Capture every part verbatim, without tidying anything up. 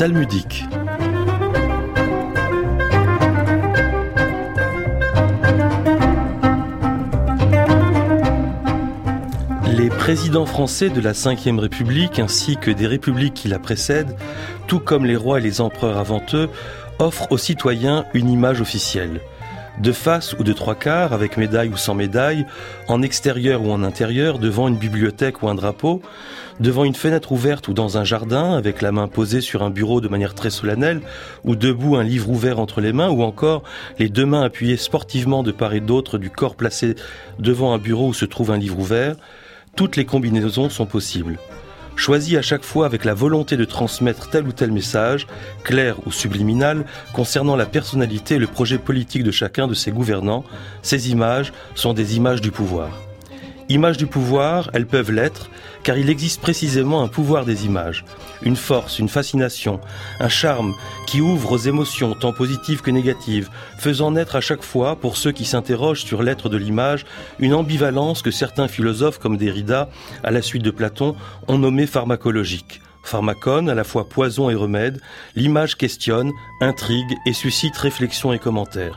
talmudique. Les présidents français de la cinquième République ainsi que des républiques qui la précèdent, tout comme les rois et les empereurs avant eux, offrent aux citoyens une image officielle. De face ou de trois quarts, avec médaille ou sans médaille, en extérieur ou en intérieur, devant une bibliothèque ou un drapeau, devant une fenêtre ouverte ou dans un jardin, avec la main posée sur un bureau de manière très solennelle, ou debout un livre ouvert entre les mains, ou encore les deux mains appuyées sportivement de part et d'autre du corps placé devant un bureau où se trouve un livre ouvert, toutes les combinaisons sont possibles. Choisis à chaque fois avec la volonté de transmettre tel ou tel message, clair ou subliminal, concernant la personnalité et le projet politique de chacun de ses gouvernants, ces images sont des images du pouvoir. Images du pouvoir, elles peuvent l'être, car il existe précisément un pouvoir des images, une force, une fascination, un charme qui ouvre aux émotions tant positives que négatives, faisant naître à chaque fois, pour ceux qui s'interrogent sur l'être de l'image, une ambivalence que certains philosophes comme Derrida, à la suite de Platon, ont nommée pharmacologique. Pharmacone, à la fois poison et remède, l'image questionne, intrigue et suscite réflexion et commentaires.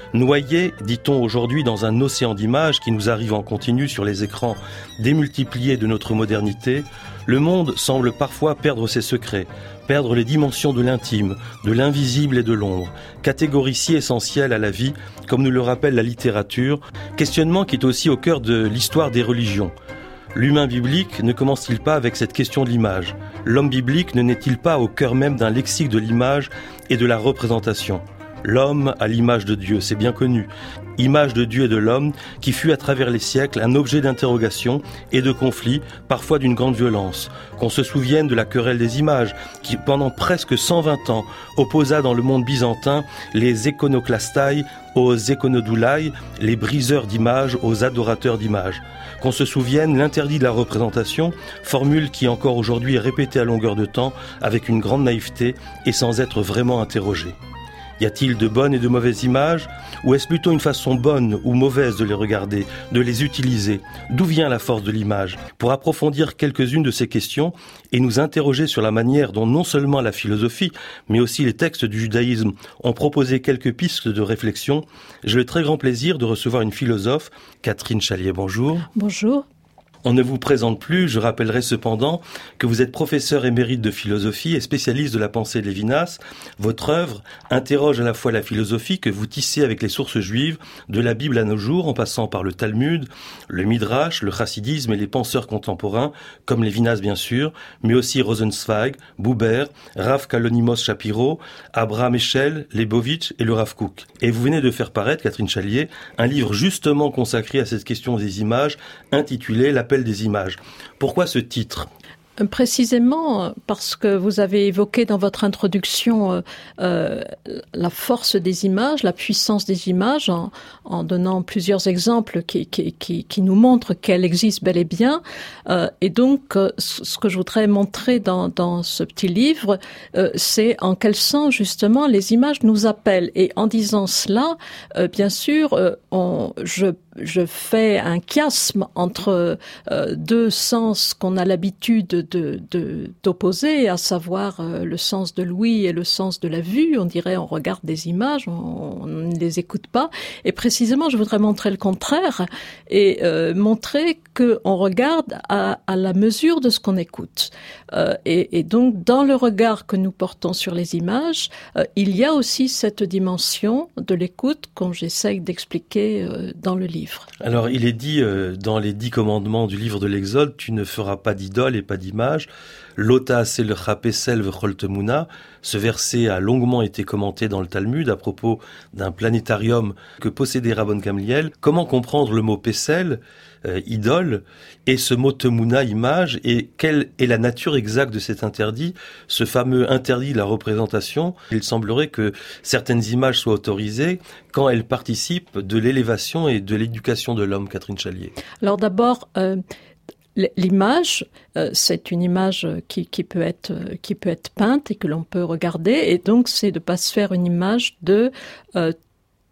Noyé, dit-on aujourd'hui, dans un océan d'images qui nous arrive en continu sur les écrans démultipliés de notre modernité, le monde semble parfois perdre ses secrets, perdre les dimensions de l'intime, de l'invisible et de l'ombre, catégorie si essentielle à la vie, comme nous le rappelle la littérature, questionnement qui est aussi au cœur de l'histoire des religions. L'humain biblique ne commence-t-il pas avec cette question de l'image ? L'homme biblique ne naît-il pas au cœur même d'un lexique de l'image et de la représentation ? L'homme à l'image de Dieu, c'est bien connu. Image de Dieu et de l'homme qui fut à travers les siècles un objet d'interrogation et de conflit, parfois d'une grande violence. Qu'on se souvienne de la querelle des images qui, pendant presque cent vingt ans, opposa dans le monde byzantin les iconoclastai aux iconodoulai, les briseurs d'images aux adorateurs d'images. Qu'on se souvienne l'interdit de la représentation, formule qui encore aujourd'hui est répétée à longueur de temps avec une grande naïveté et sans être vraiment interrogée. Y a-t-il de bonnes et de mauvaises images ? Ou est-ce plutôt une façon bonne ou mauvaise de les regarder, de les utiliser ? D'où vient la force de l'image ? Pour approfondir quelques-unes de ces questions et nous interroger sur la manière dont non seulement la philosophie, mais aussi les textes du judaïsme ont proposé quelques pistes de réflexion, j'ai le très grand plaisir de recevoir une philosophe, Catherine Chalier. Bonjour. Bonjour. On ne vous présente plus, je rappellerai cependant que vous êtes professeur émérite de philosophie et spécialiste de la pensée de Lévinas. Votre œuvre interroge à la fois la philosophie que vous tissez avec les sources juives, de la Bible à nos jours, en passant par le Talmud, le Midrash, le chassidisme et les penseurs contemporains, comme Lévinas bien sûr, mais aussi Rosenzweig, Buber, Rav Kalonimos Shapiro, Abraham Eshel, Leibovitch et le Rav Kook. Et vous venez de faire paraître, Catherine Chalier, un livre justement consacré à cette question des images, intitulé La L'appel des images. Pourquoi ce titre ? Précisément parce que vous avez évoqué dans votre introduction euh, euh, la force des images, la puissance des images, en, en donnant plusieurs exemples qui, qui, qui, qui nous montrent qu'elles existent bel et bien. Euh, et donc, euh, ce que je voudrais montrer dans, dans ce petit livre, euh, c'est en quel sens justement les images nous appellent. Et en disant cela, euh, bien sûr, euh, on, je je fais un chiasme entre euh, deux sens qu'on a l'habitude de, de, d'opposer, à savoir euh, le sens de l'ouïe et le sens de la vue. On dirait on regarde des images, on, on ne les écoute pas. Et précisément, je voudrais montrer le contraire et euh, montrer qu'on regarde à, à la mesure de ce qu'on écoute. Euh, et, et donc, dans le regard que nous portons sur les images, euh, il y a aussi cette dimension de l'écoute qu'on j'essaye d'expliquer euh, dans le livre. Alors, il est dit euh, dans les dix commandements du livre de l'Exode, tu ne feras pas d'idole et pas d'image. Lota sel chapesel v'choltemuna. Ce verset a longuement été commenté dans le Talmud à propos d'un planétarium que possédait Rabban Gamliel. Comment comprendre le mot pesel, euh, idole, et ce mot temuna, image, et quelle est la nature exacte de cet interdit, ce fameux interdit de la représentation? Il semblerait que certaines images soient autorisées quand elles participent de l'élévation et de l'éducation de l'homme, Catherine Chalier. Alors d'abord, euh, l'image, euh, c'est une image qui, qui peut être qui peut être peinte et que l'on peut regarder, et donc c'est de pas se faire une image de euh,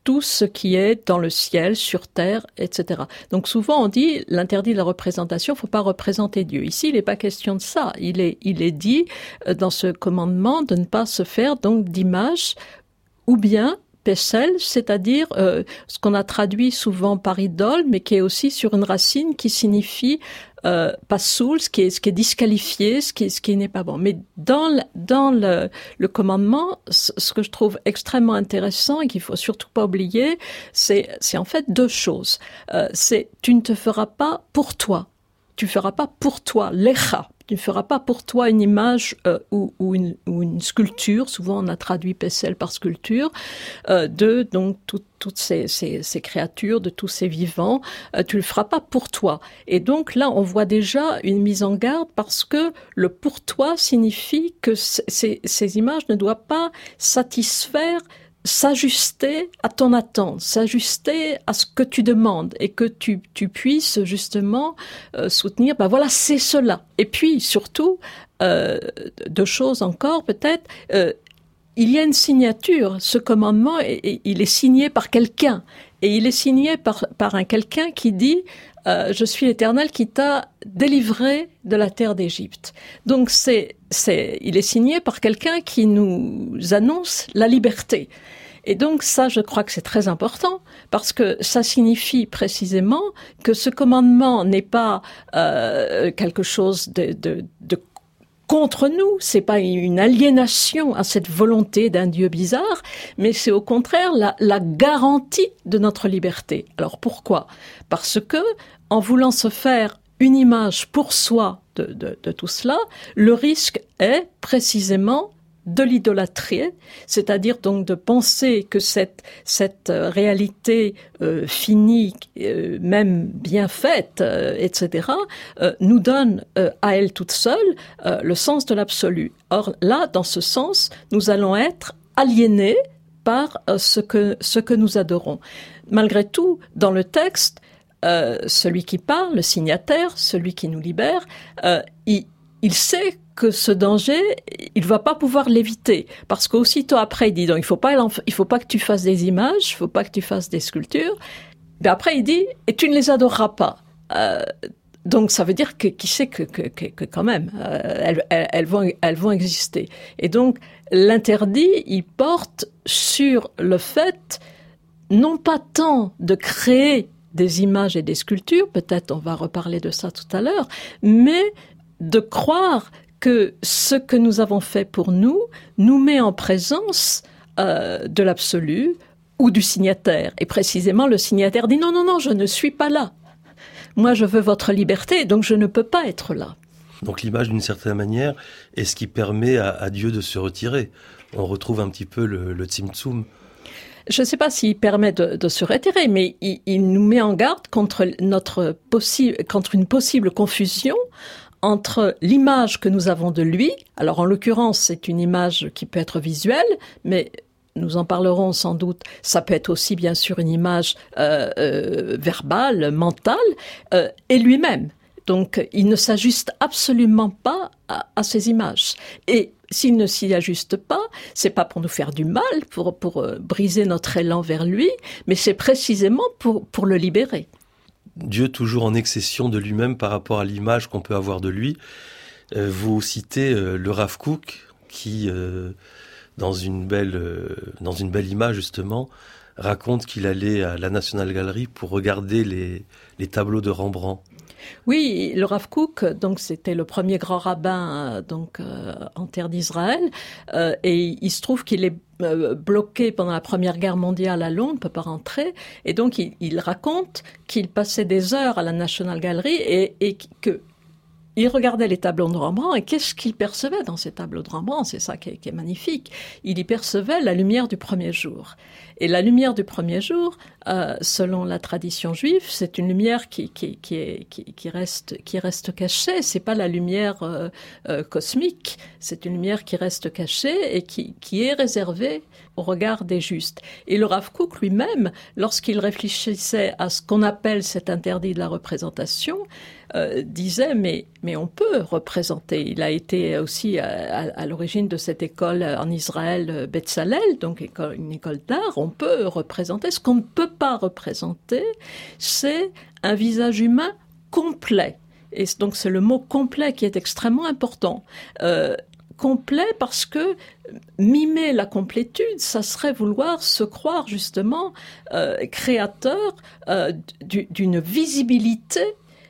tout ce qui est dans le ciel, sur terre, et cetera. Donc souvent on dit l'interdit de la représentation, il ne faut pas représenter Dieu. Ici, il n'est pas question de ça. Il est, il est dit dans ce commandement de ne pas se faire donc d'image ou bien Pesel, c'est-à-dire euh, ce qu'on a traduit souvent par idole, mais qui est aussi sur une racine qui signifie euh, pasoul, ce qui est ce qui est disqualifié, ce qui ce qui n'est pas bon. Mais dans le, dans le, le commandement, ce que je trouve extrêmement intéressant et qu'il faut surtout pas oublier, c'est c'est en fait deux choses. Euh, c'est tu ne te feras pas pour toi, tu feras pas pour toi lecha. Tu ne feras pas pour toi une image euh, ou, ou, une, ou une sculpture, souvent on a traduit Pesel par sculpture, euh, de donc tout, toutes ces, ces, ces créatures, de tous ces vivants, euh, tu le feras pas pour toi. Et donc là, on voit déjà une mise en garde parce que le pour toi signifie que ces, ces images ne doivent pas satisfaire s'ajuster à ton attente, s'ajuster à ce que tu demandes et que tu, tu puisses justement euh, soutenir, ben voilà, c'est cela. Et puis surtout, euh, deux choses encore peut-être, euh, il y a une signature, ce commandement, et, et, il est signé par quelqu'un. Et il est signé par, par un quelqu'un qui dit euh, « Je suis l'Éternel qui t'a délivré de la terre d'Égypte ». Donc c'est, c'est, il est signé par quelqu'un qui nous annonce la liberté. Et donc ça, je crois que c'est très important, parce que ça signifie précisément que ce commandement n'est pas euh, quelque chose de, de, de contre nous, c'est pas une aliénation à cette volonté d'un Dieu bizarre, mais c'est au contraire la, la garantie de notre liberté. Alors pourquoi ? Parce que, en voulant se faire une image pour soi de, de, de tout cela, le risque est précisément de l'idolâtrie, c'est-à-dire donc de penser que cette cette réalité euh, finie, euh, même bien faite, euh, et cetera, euh, nous donne euh, à elle toute seule euh, le sens de l'absolu. Or là, dans ce sens, nous allons être aliénés par euh, ce que ce que nous adorons. Malgré tout, dans le texte, euh, celui qui parle, le signataire, celui qui nous libère, euh, il il sait que ce danger, il va pas pouvoir l'éviter, parce qu'aussitôt après, il dit donc il faut pas, il faut pas que tu fasses des images, il faut pas que tu fasses des sculptures. Mais après, il dit et tu ne les adoreras pas. Euh, donc ça veut dire que qui sait que, que, que, que quand même, euh, elles, elles, elles vont, elles vont exister. Et donc l'interdit, il porte sur le fait non pas tant de créer des images et des sculptures, peut-être on va reparler de ça tout à l'heure, mais de croire que ce que nous avons fait pour nous nous met en présence euh, de l'absolu ou du signataire. Et précisément, le signataire dit « Non, non, non, je ne suis pas là. Moi, je veux votre liberté, donc je ne peux pas être là. » Donc l'image, d'une certaine manière, est ce qui permet à, à Dieu de se retirer. On retrouve un petit peu le, le tzimtzum. Je ne sais pas s'il permet de, de se retirer, mais il, il nous met en garde contre, notre possi- contre une possible confusion entre l'image que nous avons de lui, alors en l'occurrence c'est une image qui peut être visuelle, mais nous en parlerons sans doute, ça peut être aussi bien sûr une image euh, euh, verbale, mentale, euh, et lui-même. Donc il ne s'ajuste absolument pas à, à ces images. Et s'il ne s'y ajuste pas, c'est pas pour nous faire du mal, pour, pour euh, briser notre élan vers lui, mais c'est précisément pour, pour le libérer. Dieu toujours en excession de lui-même par rapport à l'image qu'on peut avoir de lui. Euh, vous citez euh, le Rav Kook qui, euh, dans une belle, euh, dans une belle image justement, raconte qu'il allait à la National Gallery pour regarder les, les tableaux de Rembrandt. Oui, le Rav Kook, donc c'était le premier grand rabbin donc euh, en terre d'Israël, euh, et il se trouve qu'il est euh, bloqué pendant la Première Guerre mondiale à Londres, ne peut pas rentrer, et donc il, il raconte qu'il passait des heures à la National Gallery et, et que il regardait les tableaux de Rembrandt et qu'est-ce qu'il percevait dans ces tableaux de Rembrandt ? C'est ça qui est, qui est magnifique. Il y percevait la lumière du premier jour. Et la lumière du premier jour, euh, selon la tradition juive, c'est une lumière qui, qui, qui, est, qui, qui, reste, qui reste cachée. C'est pas la lumière euh, euh, cosmique. C'est une lumière qui reste cachée et qui, qui est réservée au regard des justes. Et le Rav Kook lui-même, lorsqu'il réfléchissait à ce qu'on appelle cet interdit de la représentation, euh, disait mais mais on peut représenter. Il a été aussi à, à, à l'origine de cette école en Israël, Betzalel, donc école, une école d'art. On peut représenter. Ce qu'on ne peut pas représenter, c'est un visage humain complet. Et donc c'est le mot complet qui est extrêmement important. Euh, complet parce que mimer la complétude, ça serait vouloir se croire justement euh, créateur euh, d'une visibilité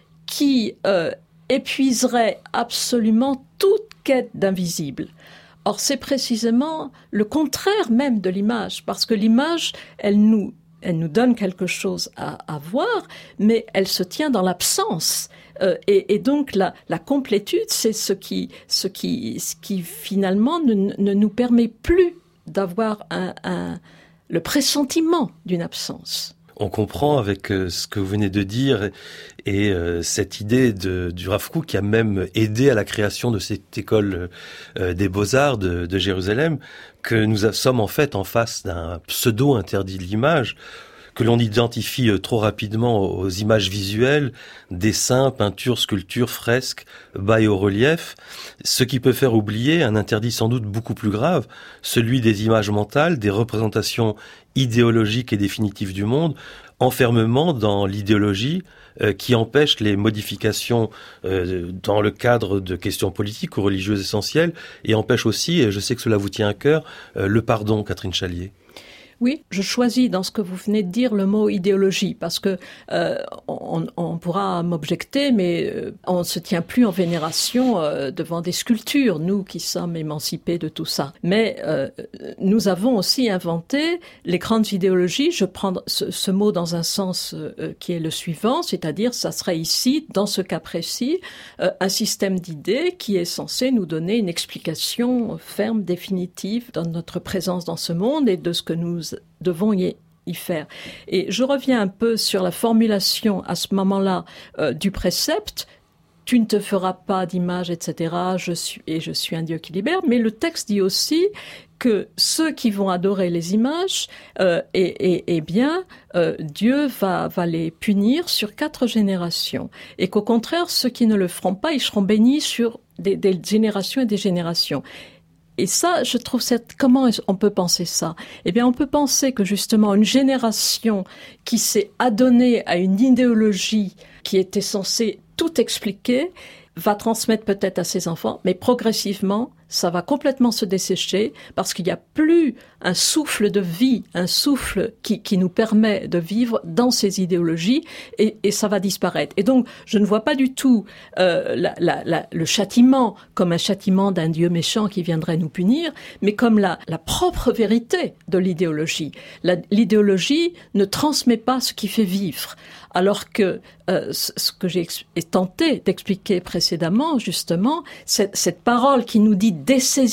qui euh, épuiserait absolument toute quête d'invisible. Or, c'est précisément le contraire même de l'image, parce que l'image, elle nous, elle nous donne quelque chose à, à voir, mais elle se tient dans l'absence. Euh, et, et donc, la, la complétude, c'est ce qui, ce qui, ce qui finalement ne, ne nous permet plus d'avoir un, un, le pressentiment d'une absence. On comprend avec euh, ce que vous venez de dire et euh, cette idée de, du Rav Kook qui a même aidé à la création de cette école euh, des Beaux-Arts de, de Jérusalem, que nous sommes en fait en face d'un pseudo-interdit de l'image, que l'on identifie trop rapidement aux images visuelles, dessins, peintures, sculptures, fresques, bas au relief, ce qui peut faire oublier un interdit sans doute beaucoup plus grave, celui des images mentales, des représentations idéologiques et définitives du monde, enfermement dans l'idéologie euh, qui empêche les modifications euh, dans le cadre de questions politiques ou religieuses essentielles, et empêche aussi, et je sais que cela vous tient à cœur, euh, le pardon, Catherine Chalier. Oui, je choisis dans ce que vous venez de dire le mot idéologie, parce que euh, on, on pourra m'objecter, mais euh, on ne se tient plus en vénération euh, devant des sculptures, nous qui sommes émancipés de tout ça. Mais euh, nous avons aussi inventé les grandes idéologies. Je prends ce, ce mot dans un sens euh, qui est le suivant, c'est-à-dire ça serait ici, dans ce cas précis, euh, un système d'idées qui est censé nous donner une explication ferme, définitive de notre présence dans ce monde et de ce que nous devons y, y faire. Et je reviens un peu sur la formulation à ce moment-là euh, du précepte. Tu ne te feras pas d'image, et cetera. Je suis, et je suis un Dieu qui libère. Mais le texte dit aussi que ceux qui vont adorer les images, euh, et, et, et bien, euh, Dieu va, va les punir sur quatre générations. Et qu'au contraire, ceux qui ne le feront pas, ils seront bénis sur des, des générations et des générations. Et ça, je trouve, cette, comment on peut penser ça? Eh bien, on peut penser que justement, une génération qui s'est adonnée à une idéologie qui était censée tout expliquer, va transmettre peut-être à ses enfants, mais progressivement, ça va complètement se dessécher parce qu'il n'y a plus un souffle de vie, un souffle qui, qui nous permet de vivre dans ces idéologies et, et ça va disparaître. Et donc, je ne vois pas du tout euh, la, la, la, le châtiment comme un châtiment d'un Dieu méchant qui viendrait nous punir, mais comme la, la propre vérité de l'idéologie. La, l'idéologie ne transmet pas ce qui fait vivre. Alors que euh, ce que j'ai ex- tenté d'expliquer précédemment, justement, cette, cette parole qui nous dit « dessaisis-toi »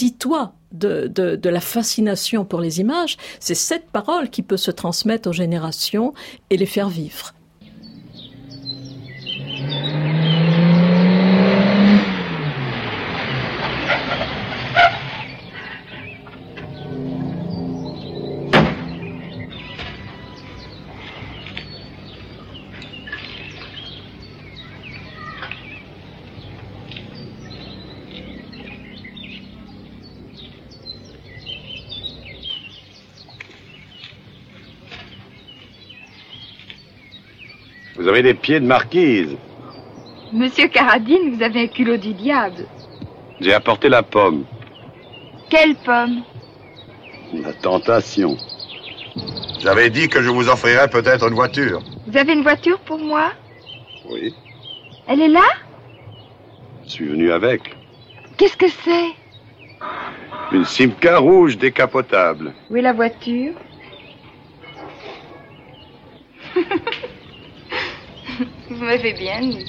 de, de, de la fascination pour les images, c'est cette parole qui peut se transmettre aux générations et les faire vivre. Vous avez des pieds de marquise. Monsieur Caradine, vous avez un culot du diable. J'ai apporté la pomme. Quelle pomme? La tentation. J'avais dit que je vous offrirais peut-être une voiture. Vous avez une voiture pour moi? Oui. Elle est là? Je suis venu avec. Qu'est-ce que c'est? Une Simca rouge décapotable. Où est la voiture? Vous m'avez bien mis.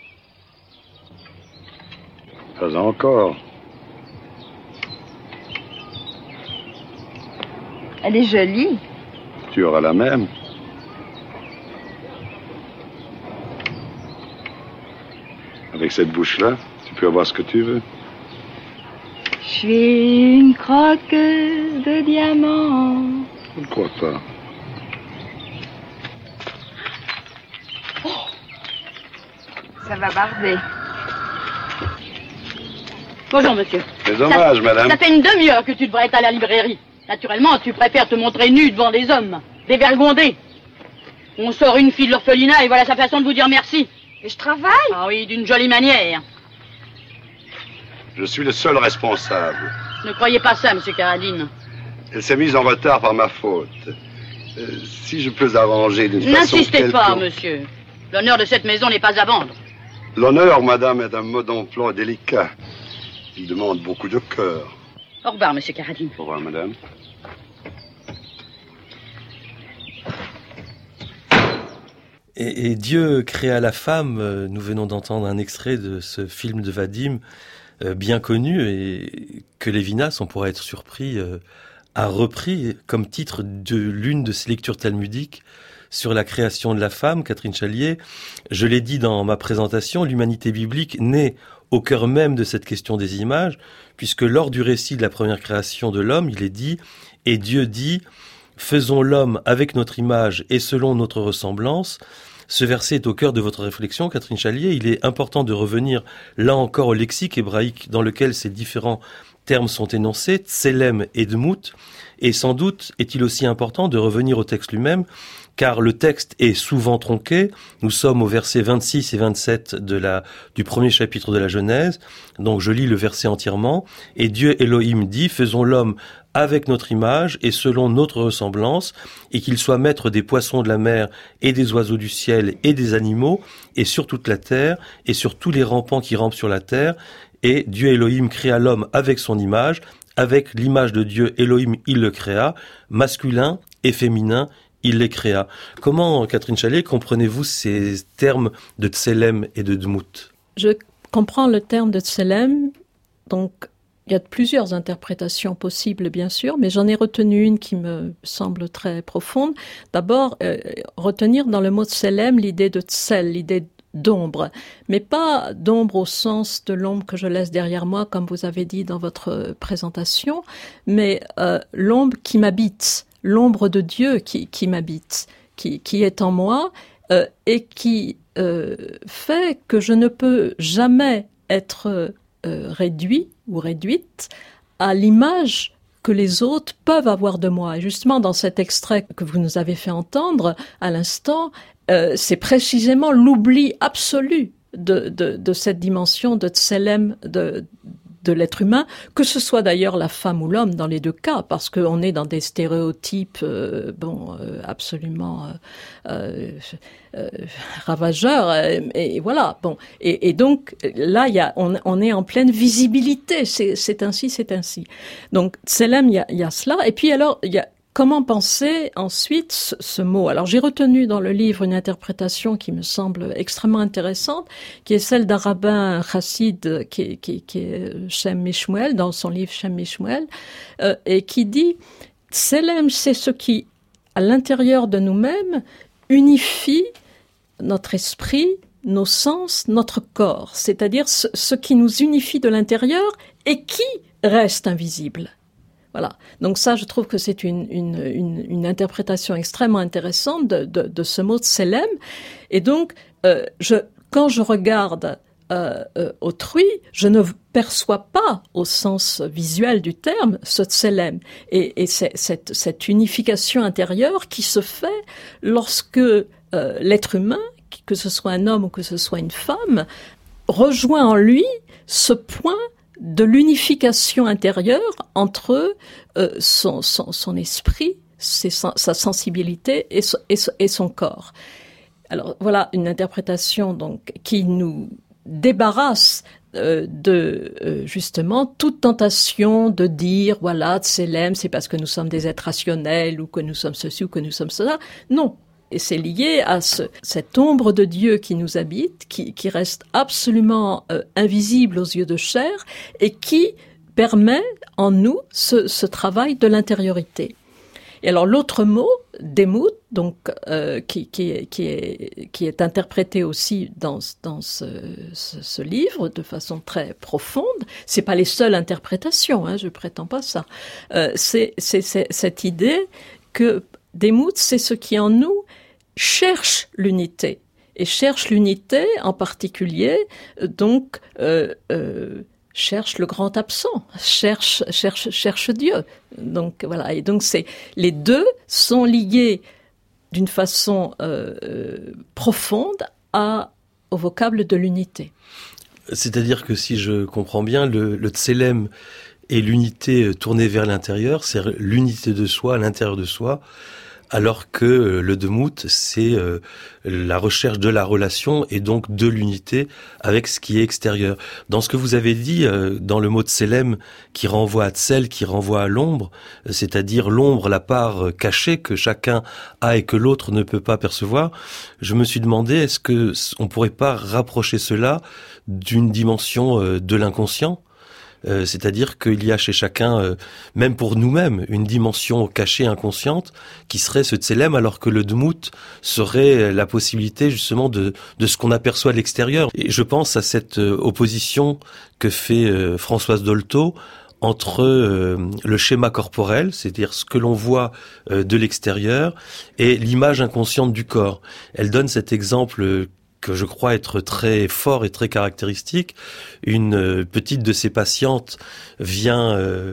Pas encore. Elle est jolie. Tu auras la même. Avec cette bouche-là, tu peux avoir ce que tu veux. Je suis une croqueuse de diamants. Je ne crois pas. Ça va barder. Bonjour, monsieur. C'est dommage, ça, madame. Ça fait une demi-heure que tu devrais être à la librairie. Naturellement, tu préfères te montrer nu devant des hommes, dévergondés. On sort une fille de l'orphelinat et voilà sa façon de vous dire merci. Et je travaille? Ah oui, d'une jolie manière. Je suis le seul responsable. Ne croyez pas ça, monsieur Carradine. Elle s'est mise en retard par ma faute. Euh, si je peux arranger d'une façon N'insistez quelconque... pas, monsieur. L'honneur de cette maison n'est pas à vendre. L'honneur, madame, est un mot d'emploi délicat. Il demande beaucoup de cœur. Au revoir, monsieur Carradine. Au revoir, madame. Et, et Dieu créa la femme, euh, nous venons d'entendre un extrait de ce film de Vadim, euh, bien connu, et que Lévinas, on pourrait être surpris, euh, a repris comme titre de l'une de ses lectures talmudiques sur la création de la femme, Catherine Chalier. Je l'ai dit dans ma présentation, l'humanité biblique naît au cœur même de cette question des images, puisque lors du récit de la première création de l'homme, il est dit « Et Dieu dit, faisons l'homme avec notre image et selon notre ressemblance ». Ce verset est au cœur de votre réflexion, Catherine Chalier. Il est important de revenir là encore au lexique hébraïque dans lequel ces différents termes sont énoncés, tselem et dmout, et sans doute est-il aussi important de revenir au texte lui-même, car le texte est souvent tronqué. Nous sommes au verset vingt-six et vingt-sept de la, du premier chapitre de la Genèse, donc je lis le verset entièrement. « Et Dieu Elohim dit, faisons l'homme avec notre image et selon notre ressemblance, et qu'il soit maître des poissons de la mer et des oiseaux du ciel et des animaux, et sur toute la terre, et sur tous les rampants qui rampent sur la terre. Et Dieu Elohim créa l'homme avec son image, avec l'image de Dieu Elohim il le créa, masculin et féminin, il les créa. » Comment, Catherine Chalier, comprenez-vous ces termes de tselem et de dmout? Je comprends le terme de tselem, donc il y a plusieurs interprétations possibles, bien sûr, mais j'en ai retenu une qui me semble très profonde. D'abord, euh, retenir dans le mot tselem l'idée de tsel, l'idée d'ombre, mais pas d'ombre au sens de l'ombre que je laisse derrière moi, comme vous avez dit dans votre présentation, mais euh, l'ombre qui m'habite, l'ombre de Dieu qui, qui m'habite, qui, qui est en moi euh, et qui euh, fait que je ne peux jamais être euh, réduit ou réduite à l'image que les autres peuvent avoir de moi. Et justement, dans cet extrait que vous nous avez fait entendre à l'instant, euh, c'est précisément l'oubli absolu de, de, de cette dimension de tselem, de, de l'être humain, que ce soit d'ailleurs la femme ou l'homme dans les deux cas, parce qu'on est dans des stéréotypes euh, bon, euh, absolument euh, euh, ravageurs. Et, et voilà. Bon. Et, et donc là, il y a, on, on est en pleine visibilité. C'est, c'est ainsi, c'est ainsi. Donc tselem, il y a, il y a cela. Et puis alors, il y a comment penser ensuite ce, ce mot? Alors j'ai retenu dans le livre une interprétation qui me semble extrêmement intéressante, qui est celle d'un rabbin chassid qui est, qui, qui est Shem Mishmuel, dans son livre Shem Mishmuel, euh, et qui dit « Tselem, c'est ce qui, à l'intérieur de nous-mêmes, unifie notre esprit, nos sens, notre corps, c'est-à-dire ce, ce qui nous unifie de l'intérieur et qui reste invisible. » Voilà. Donc ça, je trouve que c'est une, une, une, une interprétation extrêmement intéressante de, de, de ce mot tselem. Et donc, euh, je, quand je regarde euh, euh, autrui, je ne perçois pas, au sens visuel du terme, ce tselem. Et, et c'est cette, cette unification intérieure qui se fait lorsque euh, l'être humain, que ce soit un homme ou que ce soit une femme, rejoint en lui ce point de l'unification intérieure entre euh, son, son, son esprit, ses, sa sensibilité et, so, et, so, et son corps. Alors voilà une interprétation donc qui nous débarrasse euh, de euh, justement toute tentation de dire voilà tselem c'est parce que nous sommes des êtres rationnels ou que nous sommes ceci ou que nous sommes cela. Non. Et c'est lié à ce, cette ombre de Dieu qui nous habite, qui, qui reste absolument euh, invisible aux yeux de chair et qui permet en nous ce, ce travail de l'intériorité. Et alors l'autre mot, démout, donc euh, qui, qui, est, qui, est, qui est interprété aussi dans, dans ce, ce, ce livre de façon très profonde. C'est pas les seules interprétations, hein, je prétends pas ça. Euh, c'est, c'est, c'est cette idée que démout, c'est ce qui en nous cherche l'unité. et cherche l'unité en particulier, donc euh, euh, cherche le grand absent, cherche cherche cherche Dieu. Donc voilà, et donc c'est les deux sont liés d'une façon euh, euh, profonde à au vocable de l'unité. C'est-à-dire que si je comprends bien, le, le tselem et l'unité tournée vers l'intérieur, c'est l'unité de soi à l'intérieur de soi, alors que le demout, c'est euh, la recherche de la relation et donc de l'unité avec ce qui est extérieur. Dans ce que vous avez dit, euh, dans le mot tselem qui renvoie à tsel, qui renvoie à l'ombre, c'est-à-dire l'ombre, la part cachée que chacun a et que l'autre ne peut pas percevoir, je me suis demandé, est-ce que on pourrait pas rapprocher cela d'une dimension euh, de l'inconscient ? Euh, c'est-à-dire qu'il y a chez chacun, euh, même pour nous-mêmes, une dimension cachée, inconsciente, qui serait ce tselem, alors que le dmout serait la possibilité justement de, de ce qu'on aperçoit de l'extérieur. Et je pense à cette euh, opposition que fait euh, Françoise Dolto entre euh, le schéma corporel, c'est-à-dire ce que l'on voit euh, de l'extérieur, et l'image inconsciente du corps. Elle donne cet exemple euh, que je crois être très fort et très caractéristique. Une petite de ses patientes vient euh,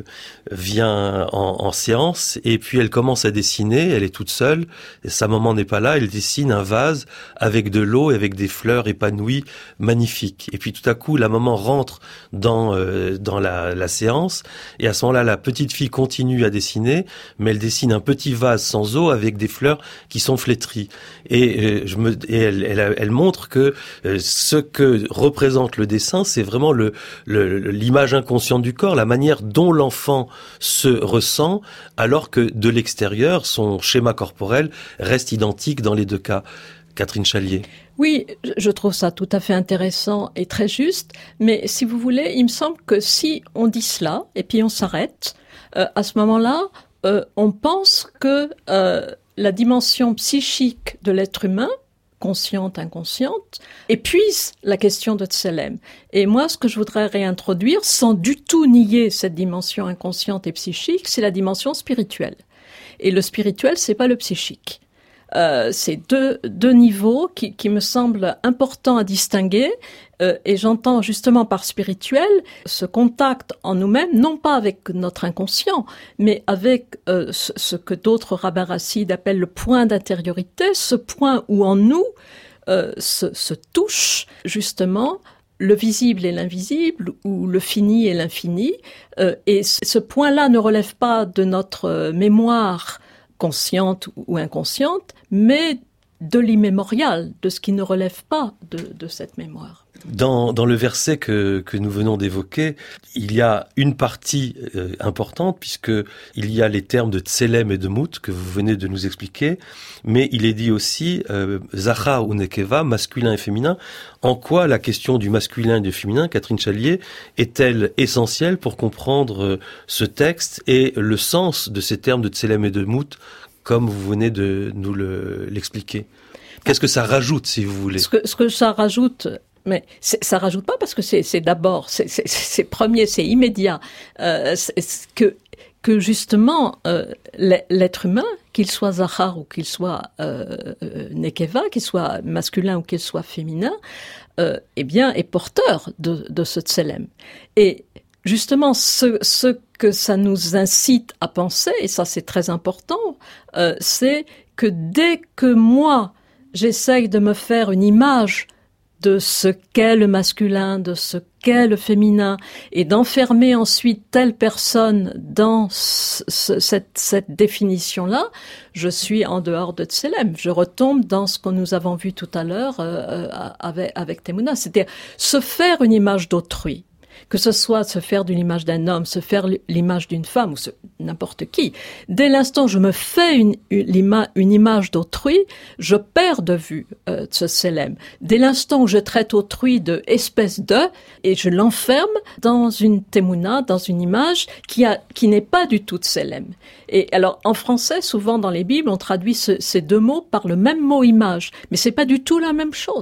vient en, en séance et puis elle commence à dessiner, elle est toute seule, et sa maman n'est pas là, elle dessine un vase avec de l'eau et avec des fleurs épanouies, magnifiques. Et puis tout à coup, la maman rentre dans euh, dans la, la séance et à ce moment-là, la petite fille continue à dessiner, mais elle dessine un petit vase sans eau avec des fleurs qui sont flétries. Et, euh, je me, et elle, elle, elle montre que euh, ce que représente le dessin, c'est vraiment le, le l'image inconsciente du corps, la manière dont l'enfant se ressent, alors que de l'extérieur, son schéma corporel reste identique dans les deux cas. Catherine Chalier. Oui, je trouve ça tout à fait intéressant et très juste, mais si vous voulez, il me semble que si on dit cela, et puis on s'arrête, euh, à ce moment-là, euh, on pense que euh, la dimension psychique de l'être humain, consciente, inconsciente, épuise la question de tselem. Et moi, ce que je voudrais réintroduire, sans du tout nier cette dimension inconsciente et psychique, c'est la dimension spirituelle. Et le spirituel, c'est pas le psychique. Euh, c'est deux, deux niveaux qui, qui me semblent importants à distinguer, euh, et j'entends justement par spirituel ce contact en nous-mêmes, non pas avec notre inconscient, mais avec euh, ce, ce que d'autres rabbins racides appellent le point d'intériorité, ce point où en nous euh, se, se touche justement le visible et l'invisible, ou le fini et l'infini, euh, et ce point-là ne relève pas de notre mémoire consciente ou inconsciente, mais de l'immémorial, de ce qui ne relève pas de, de cette mémoire. Dans, dans le verset que, que nous venons d'évoquer, il y a une partie euh, importante, puisque il y a les termes de tselem et de mout que vous venez de nous expliquer, mais il est dit aussi euh, zachar ou nekeva, masculin et féminin. En quoi la question du masculin et du féminin, Catherine Chalier, est-elle essentielle pour comprendre euh, ce texte et le sens de ces termes de tselem et de mout, comme vous venez de nous le, l'expliquer? Qu'est-ce que ça rajoute, si vous voulez? Ce que, ce que ça rajoute... Mais ça rajoute pas parce que c'est, c'est d'abord, c'est, c'est, c'est premier, c'est immédiat, euh, c'est, c'est que que justement euh, l'être humain, qu'il soit zachar ou qu'il soit euh, nekeva, qu'il soit masculin ou qu'il soit féminin, euh, eh bien est porteur de, de ce tselem. Et justement, ce, ce que ça nous incite à penser, et ça c'est très important, euh, c'est que dès que moi j'essaye de me faire une image de ce qu'est le masculin, de ce qu'est le féminin, et d'enfermer ensuite telle personne dans ce, ce, cette, cette définition-là, je suis en dehors de tselem. Je retombe dans ce que nous avons vu tout à l'heure euh, avec, avec Temuna, c'est-à-dire se faire une image d'autrui. Que ce soit se faire d'une image d'un homme, se faire l'image d'une femme ou ce, n'importe qui. Dès l'instant où je me fais une, une, une image d'autrui, je perds de vue euh, ce tselem. Dès l'instant où je traite autrui de espèce de, et je l'enferme dans une temuna, dans une image qui a, qui n'est pas du tout tselem. Et alors, en français, souvent dans les Bibles, on traduit ce, ces deux mots par le même mot image. Mais c'est pas du tout la même chose.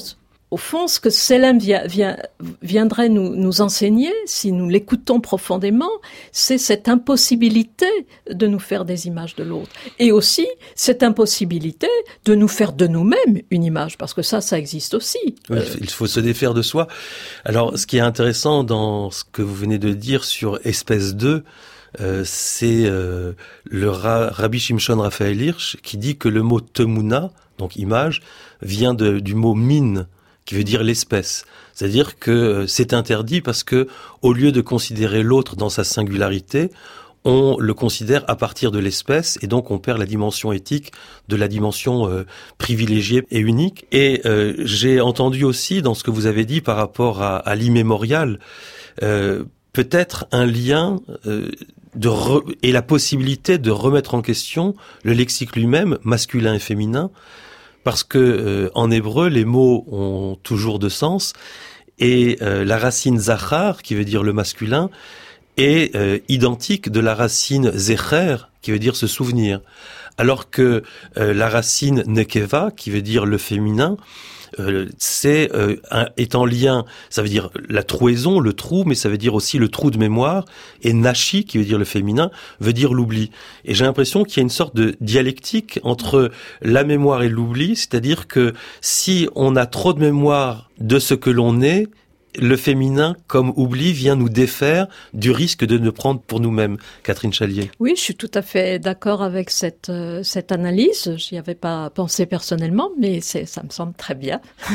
au fond, ce que Selem vient, vient, viendrait nous, nous enseigner, si nous l'écoutons profondément, c'est cette impossibilité de nous faire des images de l'autre. Et aussi, cette impossibilité de nous faire de nous-mêmes une image, parce que ça, ça existe aussi. Oui, euh... il faut se défaire de soi. Alors, ce qui est intéressant dans ce que vous venez de dire sur Espèce deux, euh, c'est euh, le ra- Rabbi Shimshon Raphaël Hirsch qui dit que le mot temuna, donc image, vient de, du mot min, qui veut dire l'espèce. C'est-à-dire que c'est interdit parce que, au lieu de considérer l'autre dans sa singularité, on le considère à partir de l'espèce et donc on perd la dimension éthique de la dimension euh, privilégiée et unique. Et euh, j'ai entendu aussi dans ce que vous avez dit par rapport à, à l'immémorial, euh, peut-être un lien euh, de re- et la possibilité de remettre en question le lexique lui-même, masculin et féminin, parce que euh, en hébreu, les mots ont toujours deux sens, et euh, la racine zachar, qui veut dire le masculin, est euh, identique de la racine zecher, qui veut dire se souvenir, alors que euh, la racine nekeva, qui veut dire le féminin, Euh, c'est euh, un, est en lien, ça veut dire la trouaison, le trou, mais ça veut dire aussi le trou de mémoire, et nashi, qui veut dire le féminin, veut dire l'oubli. Et j'ai l'impression qu'il y a une sorte de dialectique entre la mémoire et l'oubli, c'est-à-dire que si on a trop de mémoire de ce que l'on est, le féminin, comme oubli, vient nous défaire du risque de nous prendre pour nous-mêmes. Catherine Chalier. Oui, je suis tout à fait d'accord avec cette, euh, cette analyse. J'y avais pas pensé personnellement, mais c'est, ça me semble très bien.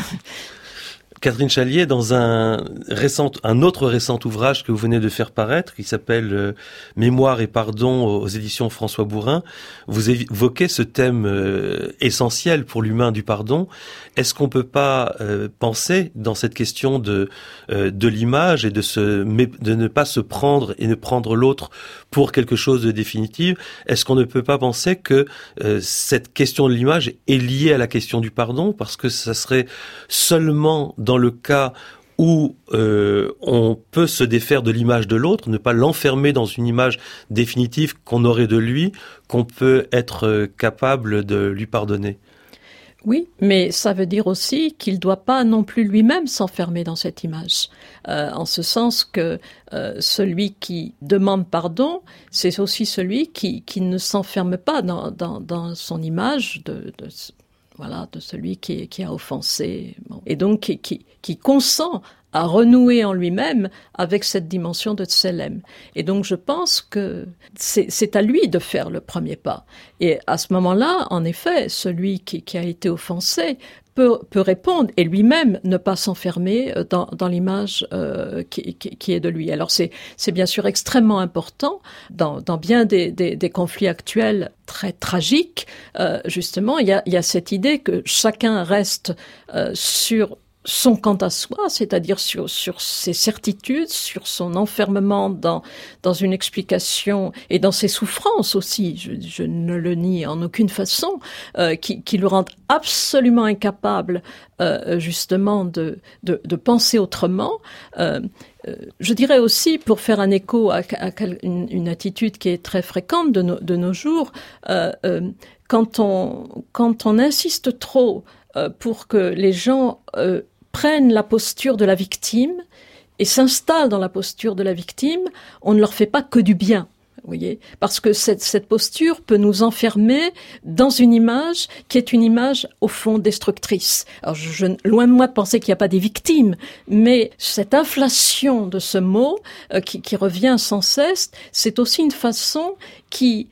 Catherine Chalier, dans un récent, un autre récent ouvrage que vous venez de faire paraître, qui s'appelle euh, Mémoire et pardon aux éditions François Bourin, vous évoquez ce thème euh, essentiel pour l'humain du pardon. Est-ce qu'on peut pas euh, penser dans cette question de euh, de l'image et de se de ne pas se prendre et ne prendre l'autre pour quelque chose de définitif? Est-ce qu'on ne peut pas penser que euh, cette question de l'image est liée à la question du pardon, parce que ça serait seulement dans le cas où euh, on peut se défaire de l'image de l'autre, ne pas l'enfermer dans une image définitive qu'on aurait de lui, qu'on peut être capable de lui pardonner. Oui, mais ça veut dire aussi qu'il ne doit pas non plus lui-même s'enfermer dans cette image. Euh, en ce sens que euh, celui qui demande pardon, c'est aussi celui qui, qui ne s'enferme pas dans, dans, dans son image de... de Voilà, de celui qui, qui a offensé, bon. Et donc qui, qui, qui consent à renouer en lui-même avec cette dimension de Tselem. Et donc je pense que c'est, c'est à lui de faire le premier pas. Et à ce moment-là, en effet, celui qui, qui a été offensé peut, peut répondre et lui-même ne pas s'enfermer dans, dans l'image euh, qui, qui, qui est de lui. Alors c'est, c'est bien sûr extrêmement important dans, dans bien des, des, des conflits actuels très tragiques. Euh, justement, il y a, il y a cette idée que chacun reste euh, sur son quant à soi, c'est-à-dire sur, sur ses certitudes, sur son enfermement dans, dans une explication et dans ses souffrances aussi, je, je ne le nie en aucune façon, euh, qui, qui le rendent absolument incapable euh, justement de, de, de penser autrement. Euh, euh, je dirais aussi, pour faire un écho à, à une, une attitude qui est très fréquente de, no, de nos jours, euh, euh, quand on, quand on insiste trop euh, pour que les gens euh, prennent la posture de la victime et s'installent dans la posture de la victime, on ne leur fait pas que du bien, vous voyez, parce que cette, cette posture peut nous enfermer dans une image qui est une image au fond destructrice. Alors, je, je, loin de moi de penser qu'il n'y a pas des victimes, mais cette inflation de ce mot euh, qui, qui revient sans cesse, c'est aussi une façon qui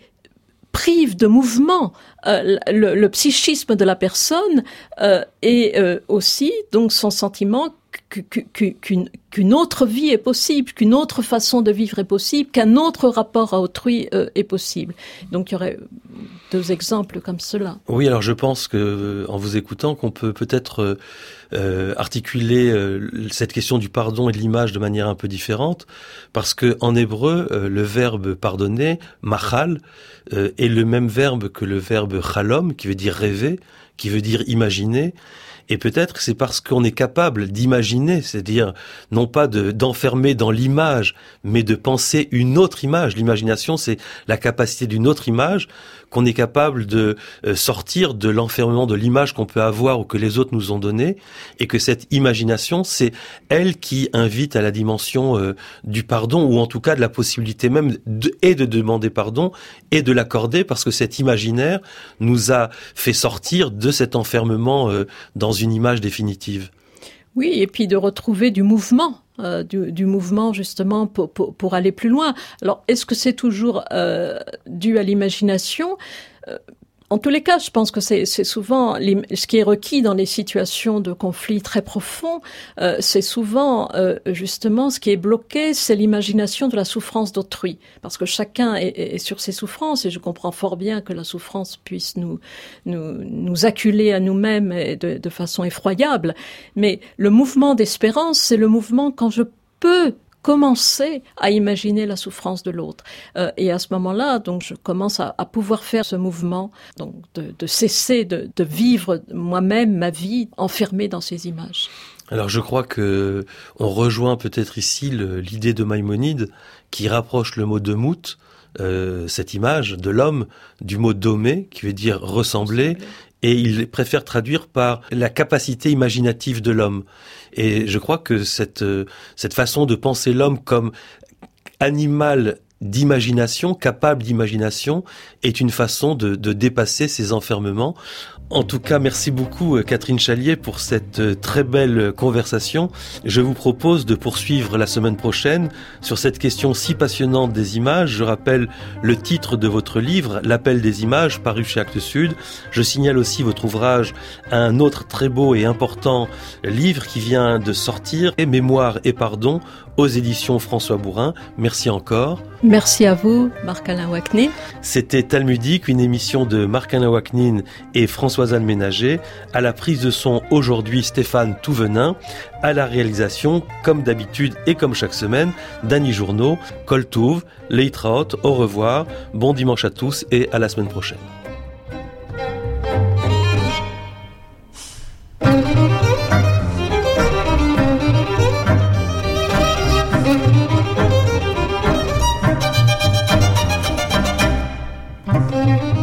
prive de mouvement euh, le, le psychisme de la personne euh, et euh, aussi donc son sentiment qu'une, qu'une autre vie est possible, qu'une autre façon de vivre est possible, qu'un autre rapport à autrui euh, est possible. Donc il y aurait deux exemples comme cela. Oui, alors je pense que en vous écoutant qu'on peut peut-être euh, articuler euh, cette question du pardon et de l'image de manière un peu différente, parce que en hébreu euh, le verbe pardonner, machal, euh, est le même verbe que le verbe chalom, qui veut dire rêver, qui veut dire imaginer. Et peut-être c'est parce qu'on est capable d'imaginer, c'est-à-dire non pas de, d'enfermer dans l'image, mais de penser une autre image. L'imagination, c'est la capacité d'une autre image, qu'on est capable de sortir de l'enfermement de l'image qu'on peut avoir ou que les autres nous ont donnée, et que cette imagination, c'est elle qui invite à la dimension euh, du pardon, ou en tout cas de la possibilité même de, et de demander pardon et de l'accorder, parce que cet imaginaire nous a fait sortir de cet enfermement euh, dans une image définitive. Oui, et puis de retrouver du mouvement. Euh, du, du mouvement justement pour, pour, pour aller plus loin. Alors, est-ce que c'est toujours euh, dû à l'imagination ? euh, En tous les cas, je pense que c'est, c'est souvent ce qui est requis dans les situations de conflit très profonds. Euh, c'est souvent euh, justement ce qui est bloqué, c'est l'imagination de la souffrance d'autrui, parce que chacun est, est sur ses souffrances, et je comprends fort bien que la souffrance puisse nous nous, nous acculer à nous-mêmes de, de façon effroyable. Mais le mouvement d'espérance, c'est le mouvement quand je peux commencer à imaginer la souffrance de l'autre. Euh, et à ce moment-là, donc, je commence à, à pouvoir faire ce mouvement, donc de, de cesser de, de vivre moi-même ma vie enfermée dans ces images. Alors je crois que on rejoint peut-être ici le, l'idée de Maïmonide qui rapproche le mot de mout, euh, cette image de l'homme, du mot domé, qui veut dire ressembler. Et il préfère traduire par la capacité imaginative de l'homme. Et je crois que cette, cette façon de penser l'homme comme animal d'imagination, capable d'imagination, est une façon de, de dépasser ces enfermements. En tout cas, merci beaucoup Catherine Chalier pour cette très belle conversation. Je vous propose de poursuivre la semaine prochaine sur cette question si passionnante des images. Je rappelle le titre de votre livre, L'appel des images, paru chez Actes Sud. Je signale aussi votre ouvrage, un autre très beau et important livre qui vient de sortir, et Mémoire et pardon, aux éditions François Bourin. Merci encore. Merci à vous, Marc-Alain Ouaknin. C'était Talmudique, une émission de Marc-Alain Ouaknin et Françoise-Anne Ménager. À la prise de son aujourd'hui, Stéphane Touvenin. À la réalisation, comme d'habitude et comme chaque semaine, Dany Journeau, Kol Tuv, Leitraot, au revoir, bon dimanche à tous et à la semaine prochaine. Thank you.